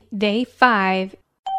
Day 5,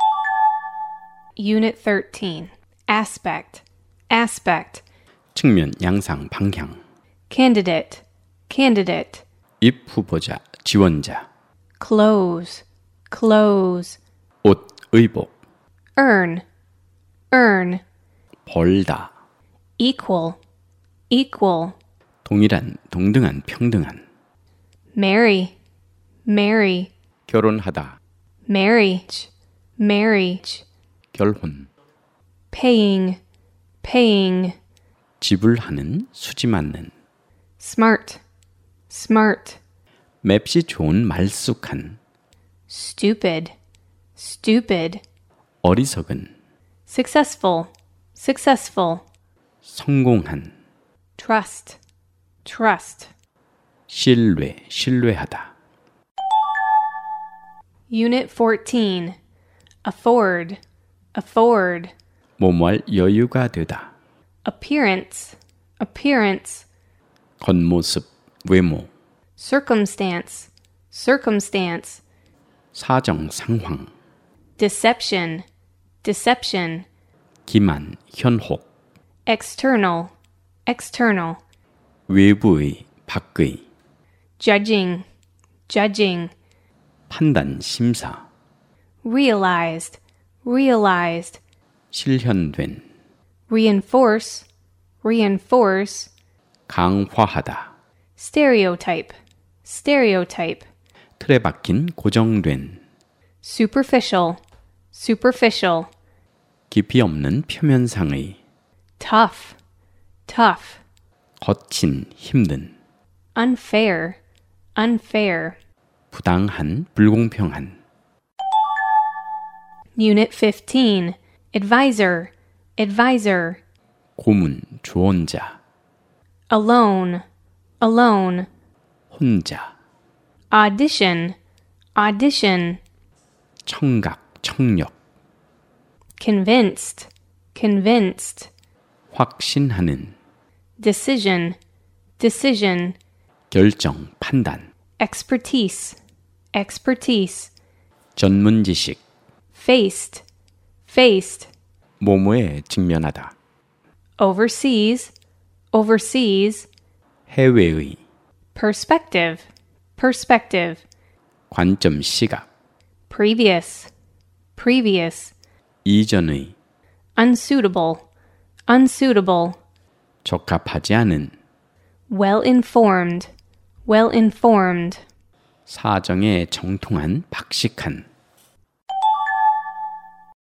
Unit 13. Aspect, aspect. 측면, 양상, 방향. Candidate, candidate. 입 후보자, 지원자. Clothes, clothes. 옷, 의복. Earn, earn. 벌다. Equal, equal. 동일한, 동등한, 평등한. Marry, marry. 결혼하다. Marriage, marriage. 결혼. Paying, paying. 지불하는, 수지 맞는. Smart, smart. 맵시 좋은, 말쑥한. Stupid, stupid. 어리석은. Successful, successful. 성공한. Trust, trust. 신뢰, 신뢰하다. Unit 14. Afford, afford. 뭐뭐할 여유가 되다. Appearance, appearance. 겉모습, 외모. Circumstance, circumstance. 사정, 상황. Deception, deception. 기만, 현혹. External, external. 외부의, 밖의. Judging, judging. 판단, 심사. Realized, realized. 실현된. Reinforce, reinforce. 강화하다. Stereotype, stereotype. 틀에 박힌, 고정된. Superficial, superficial. 깊이 없는 표면상의. Tough, tough. 거친, 힘든. Unfair, unfair. 부당한, 불공평한. Unit 15. Advisor, advisor. 고문, 조언자. Alone, alone. 혼자. Audition, audition. 청각, 청력. Convinced, convinced. 확신하는. Decision, decision. 결정, 판단. Expertise, expertise. 전문 지식. Faced, faced. 모모에 직면하다. Overseas, overseas. 해외의. Perspective, perspective. 관점, 시각. Previous, previous. 이전의. Unsuitable, unsuitable. 적합하지 않은. Well informed, well informed. 사정에 정통한, 박식한.